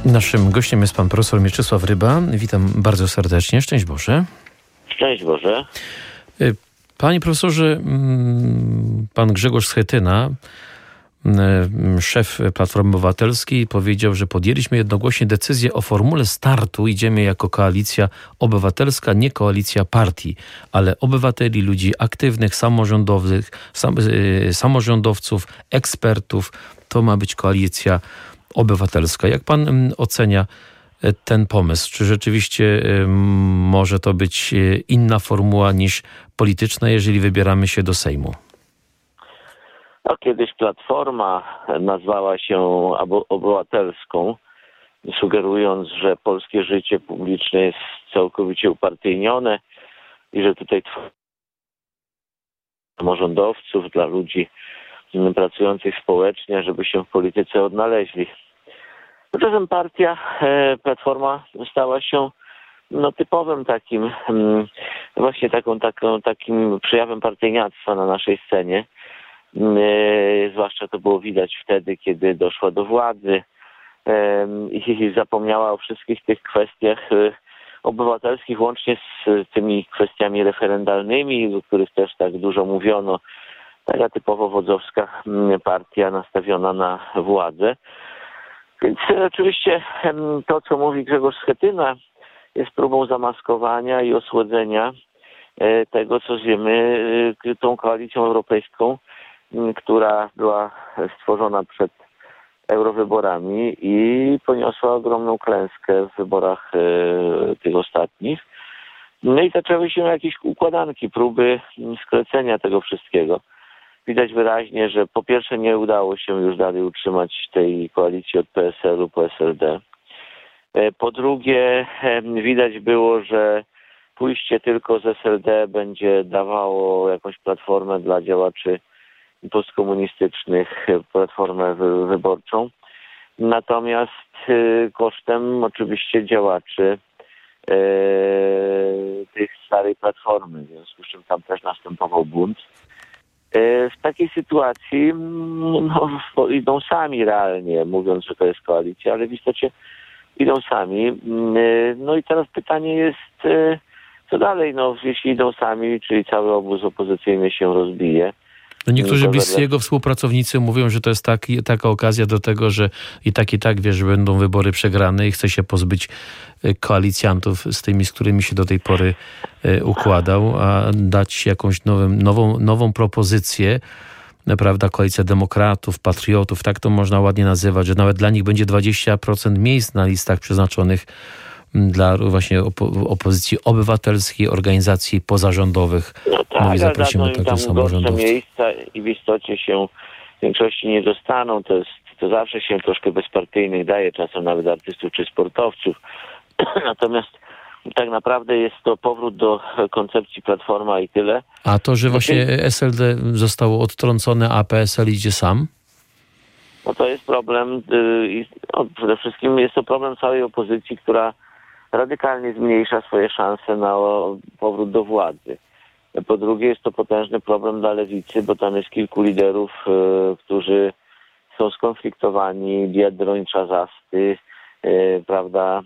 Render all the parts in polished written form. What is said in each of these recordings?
Naszym gościem jest pan profesor Mieczysław Ryba. Witam bardzo serdecznie. Szczęść Boże. Szczęść Boże. Panie profesorze, pan Grzegorz Schetyna, szef Platformy Obywatelskiej, powiedział, że podjęliśmy jednogłośnie decyzję o formule startu. Idziemy jako koalicja obywatelska, nie koalicja partii, ale obywateli, ludzi aktywnych, samorządowców, ekspertów. To ma być koalicja obywatelska. Jak pan ocenia ten pomysł? Czy rzeczywiście może to być inna formuła niż polityczna, jeżeli wybieramy się do Sejmu? No, kiedyś Platforma nazwała się obywatelską, sugerując, że polskie życie publiczne jest całkowicie upartyjnione i że tutaj samorządowców, dla ludzi pracujących społecznie, żeby się w polityce odnaleźli. Tymczasem Platforma stała się typowym takim, właśnie takim przejawem partyjniactwa na naszej scenie. Zwłaszcza to było widać wtedy, kiedy doszła do władzy i zapomniała o wszystkich tych kwestiach obywatelskich, łącznie z tymi kwestiami referendalnymi, o których też tak dużo mówiono. Taka typowo wodzowska partia nastawiona na władzę. Więc oczywiście to, co mówi Grzegorz Schetyna, jest próbą zamaskowania i osłodzenia tego, co zwiemy tą koalicją europejską, która była stworzona przed eurowyborami i poniosła ogromną klęskę w wyborach tych ostatnich. No i zaczęły się jakieś układanki, próby sklecenia tego wszystkiego. Widać wyraźnie, że po pierwsze nie udało się już dalej utrzymać tej koalicji od PSL-u po SLD. Po drugie widać było, że pójście tylko z SLD będzie dawało jakąś platformę dla działaczy postkomunistycznych, platformę wyborczą. Natomiast kosztem oczywiście działaczy tych starej platformy, w związku z czym tam też następował bunt. W takiej sytuacji idą sami realnie, mówiąc, że to jest koalicja, ale w istocie idą sami. No i teraz pytanie jest, co dalej? Jeśli idą sami, czyli cały obóz opozycyjny się rozbije. No niektórzy bliscy jego współpracownicy mówią, że to jest taka okazja do tego, że i tak, że będą wybory przegrane i chce się pozbyć koalicjantów z tymi, z którymi się do tej pory układał, a dać jakąś nową propozycję, prawda, koalicja demokratów, patriotów, tak to można ładnie nazywać, że nawet dla nich będzie 20% miejsc na listach przeznaczonych dla właśnie opozycji obywatelskiej, organizacji pozarządowych. No tak, ale dadzą im tam gorsze miejsca i w istocie się w większości nie dostaną. To zawsze się troszkę bezpartyjnych daje, czasem nawet artystów czy sportowców. Natomiast tak naprawdę jest to powrót do koncepcji Platforma i tyle. A to, że właśnie SLD zostało odtrącone, a PSL idzie sam? No to jest problem. Przede wszystkim jest to problem całej opozycji, która radykalnie zmniejsza swoje szanse na powrót do władzy. Po drugie jest to potężny problem dla lewicy, bo tam jest kilku liderów, którzy są skonfliktowani, Biedroń, Trzasty, prawda,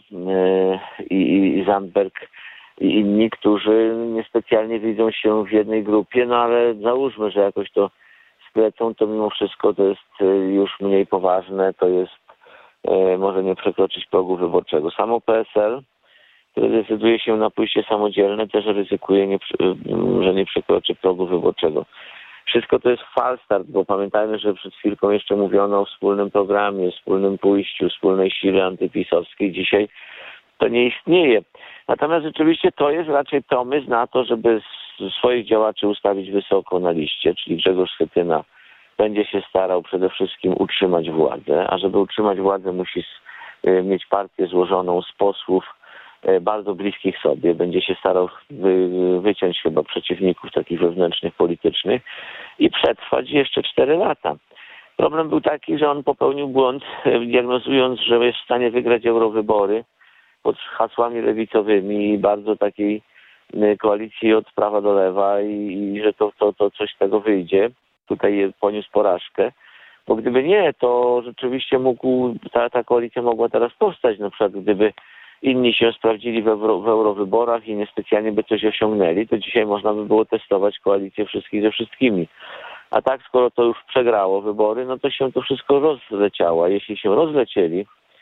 i Zandberg i inni, którzy niespecjalnie widzą się w jednej grupie, no ale załóżmy, że jakoś to sklecą, to mimo wszystko to jest już mniej poważne, to jest może nie przekroczyć progu wyborczego. Samo PSL, który decyduje się na pójście samodzielne, też ryzykuje, że nie przekroczy progu wyborczego. Wszystko to jest falstart, bo pamiętajmy, że przed chwilką jeszcze mówiono o wspólnym programie, wspólnym pójściu, wspólnej sile antypisowskiej. Dzisiaj to nie istnieje. Natomiast rzeczywiście to jest raczej pomysł na to, żeby swoich działaczy ustawić wysoko na liście, czyli Grzegorz Schetyna będzie się starał przede wszystkim utrzymać władzę, a żeby utrzymać władzę musi mieć partię złożoną z posłów bardzo bliskich sobie. Będzie się starał wyciąć chyba przeciwników takich wewnętrznych, politycznych i przetrwać jeszcze 4 lata. Problem był taki, że on popełnił błąd, diagnozując, że jest w stanie wygrać eurowybory pod hasłami lewicowymi i bardzo takiej koalicji od prawa do lewa i że to coś z tego wyjdzie. Tutaj poniósł porażkę. Bo gdyby nie, to rzeczywiście ta koalicja mogła teraz powstać, na przykład gdyby inni się sprawdzili w eurowyborach i niespecjalnie by coś osiągnęli, to dzisiaj można by było testować koalicję wszystkich ze wszystkimi. A tak, skoro to już przegrało wybory, no to się to wszystko rozleciało. A jeśli się rozlecieli,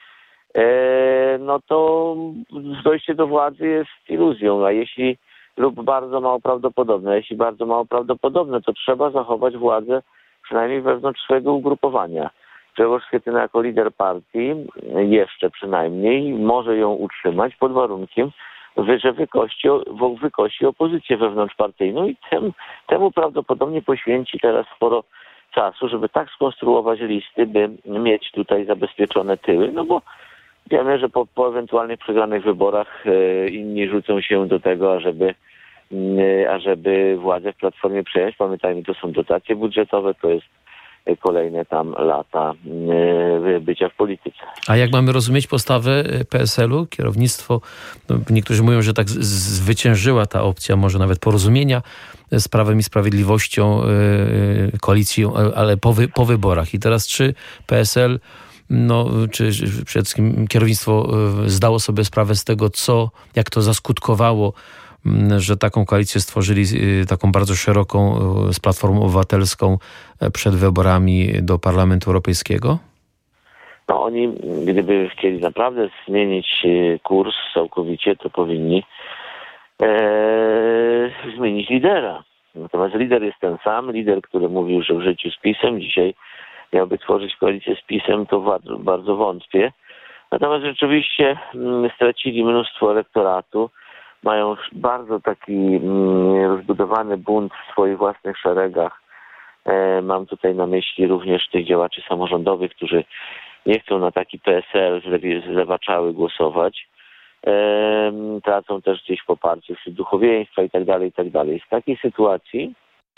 no to dojście do władzy jest iluzją, a jeśli lub bardzo mało prawdopodobne, jeśli bardzo mało prawdopodobne, to trzeba zachować władzę przynajmniej wewnątrz swojego ugrupowania. Grzegorz Schetyna jako lider partii jeszcze przynajmniej może ją utrzymać pod warunkiem, że wykości opozycję wewnątrzpartyjną i temu prawdopodobnie poświęci teraz sporo czasu, żeby tak skonstruować listy, by mieć tutaj zabezpieczone tyły, no bo wiemy, że po ewentualnie przegranych wyborach inni rzucą się do tego, ażeby władzę w Platformie przejąć. Pamiętajmy, to są dotacje budżetowe, to jest kolejne tam lata bycia w polityce. A jak mamy rozumieć postawę PSL-u? Kierownictwo, no niektórzy mówią, że tak zwyciężyła ta opcja, może nawet porozumienia z Prawem i Sprawiedliwością, koalicją, ale po wyborach. I teraz czy PSL, czy przede wszystkim kierownictwo zdało sobie sprawę z tego, jak to zaskutkowało, że taką koalicję stworzyli, taką bardzo szeroką, z Platformą Obywatelską przed wyborami do Parlamentu Europejskiego? No oni, gdyby chcieli naprawdę zmienić kurs całkowicie, to powinni zmienić lidera. Natomiast lider jest ten sam, lider, który mówił, że w życiu z PiS-em, dzisiaj miałby tworzyć koalicję z PiS-em, to bardzo wątpię. Natomiast rzeczywiście stracili mnóstwo elektoratu, mają bardzo taki rozbudowany bunt w swoich własnych szeregach. Mam tutaj na myśli również tych działaczy samorządowych, którzy nie chcą na taki PSL zlewaczały głosować. Tracą też gdzieś poparcie wśród duchowieństwa i tak dalej, i tak dalej. W takiej sytuacji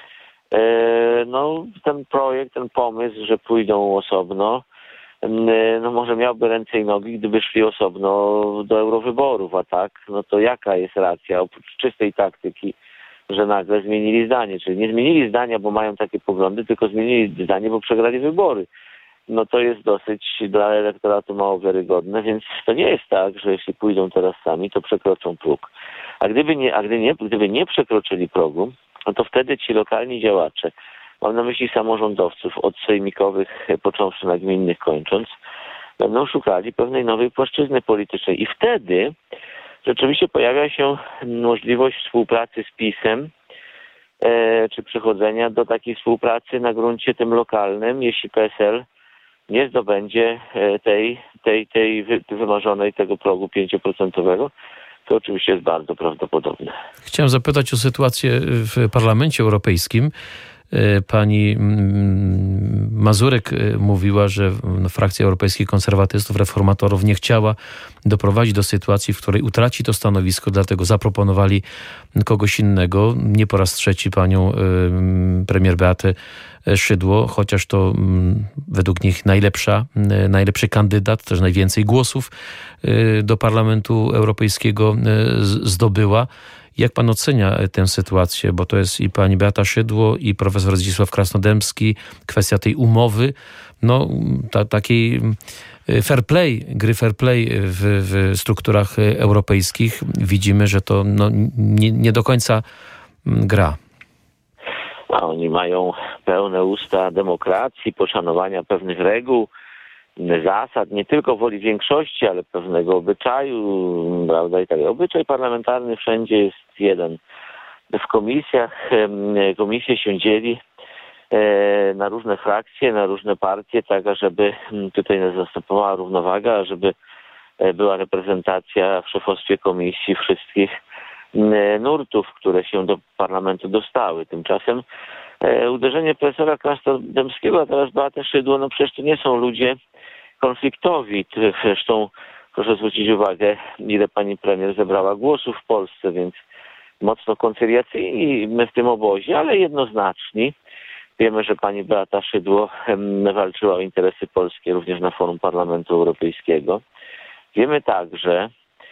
ten projekt, ten pomysł, że pójdą osobno, może miałby ręce i nogi, gdyby szli osobno do eurowyborów, a tak, no to jaka jest racja, oprócz czystej taktyki, że nagle zmienili zdanie, czyli nie zmienili zdania, bo mają takie poglądy, tylko zmienili zdanie, bo przegrali wybory. No to jest dosyć dla elektoratu mało wiarygodne, więc to nie jest tak, że jeśli pójdą teraz sami, to przekroczą próg. A gdyby nie przekroczyli progu, no to wtedy ci lokalni działacze, mam na myśli samorządowców, od sejmikowych począwszy na gminnych kończąc, będą szukali pewnej nowej płaszczyzny politycznej. I wtedy rzeczywiście pojawia się możliwość współpracy z PiS-em, czy przechodzenia do takiej współpracy na gruncie tym lokalnym, jeśli PSL nie zdobędzie tej wymarzonej tego progu 5%, to oczywiście jest bardzo prawdopodobne. Chciałem zapytać o sytuację w Parlamencie Europejskim. Pani Mazurek mówiła, że frakcja Europejskich Konserwatystów, Reformatorów nie chciała doprowadzić do sytuacji, w której utraci to stanowisko, dlatego zaproponowali kogoś innego. Nie po raz trzeci panią premier Beatę Szydło, chociaż to według nich najlepszy kandydat, też najwięcej głosów do Parlamentu Europejskiego zdobyła. Jak pan ocenia tę sytuację? Bo to jest i pani Beata Szydło, i profesor Zdzisław Krasnodębski. Kwestia tej umowy, takiej gry fair play w strukturach europejskich. Widzimy, że to nie do końca gra. A oni mają pełne usta demokracji, poszanowania pewnych reguł, zasad, nie tylko woli większości, ale pewnego obyczaju, prawda, i tak. Obyczaj parlamentarny wszędzie jest jeden. W komisjach, komisje się dzieli na różne frakcje, na różne partie, tak ażeby tutaj następowała równowaga, żeby była reprezentacja w szefostwie komisji wszystkich nurtów, które się do parlamentu dostały. Tymczasem uderzenie profesora Krasnodębskiego, a teraz Beaty Szydło, no przecież to nie są ludzie konfliktowi. Zresztą proszę zwrócić uwagę, ile pani premier zebrała głosów w Polsce, więc mocno koncyliacyjni w tym obozie, ale jednoznaczni. Wiemy, że pani Beata Szydło walczyła o interesy polskie również na forum Parlamentu Europejskiego. Wiemy także,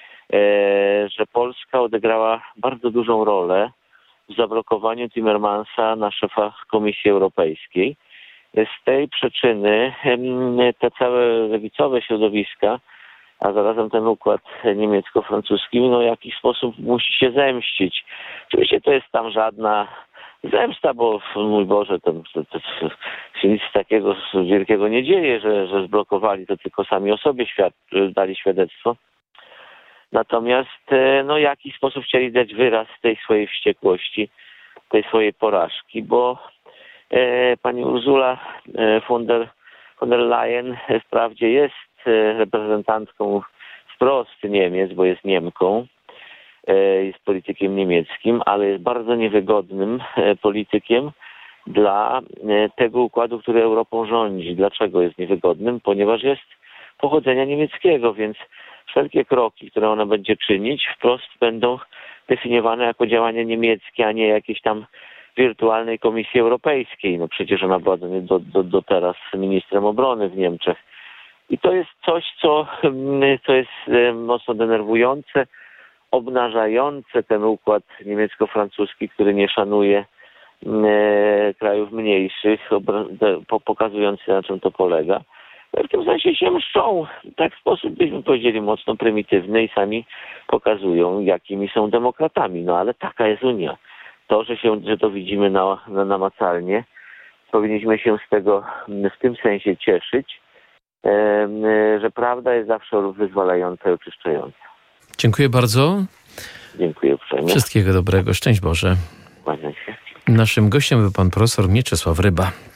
że Polska odegrała bardzo dużą rolę w zablokowaniu Timmermansa na szefa Komisji Europejskiej. Z tej przyczyny te całe lewicowe środowiska, a zarazem ten układ niemiecko-francuski, no w jakiś sposób musi się zemścić. Oczywiście to jest tam żadna zemsta, bo mój Boże, to się nic takiego wielkiego nie dzieje, że zblokowali, to tylko sami o sobie dali świadectwo. Natomiast no w jakiś sposób chcieli dać wyraz tej swojej wściekłości, tej swojej porażki, bo pani Ursula von der Leyen wprawdzie jest reprezentantką wprost Niemiec, bo jest Niemką, jest politykiem niemieckim, ale jest bardzo niewygodnym politykiem dla tego układu, który Europą rządzi. Dlaczego jest niewygodnym? Ponieważ jest pochodzenia niemieckiego, więc wszelkie kroki, które ona będzie czynić, wprost będą definiowane jako działania niemieckie, a nie jakieś tam wirtualnej Komisji Europejskiej. No przecież ona była do teraz ministrem obrony w Niemczech. I to jest coś, co jest mocno denerwujące, obnażające ten układ niemiecko-francuski, który nie szanuje krajów mniejszych, pokazujący, na czym to polega. W tym sensie się mszczą. Tak w sposób, byśmy powiedzieli, mocno prymitywny i sami pokazują, jakimi są demokratami. No ale taka jest Unia. To, że to widzimy namacalnie, powinniśmy się z tego w tym sensie cieszyć, że prawda jest zawsze wyzwalająca i oczyszczająca. Dziękuję bardzo. Dziękuję uprzejmie. Wszystkiego dobrego. Szczęść Boże. Kłaniam się. Naszym gościem był pan profesor Mieczysław Ryba.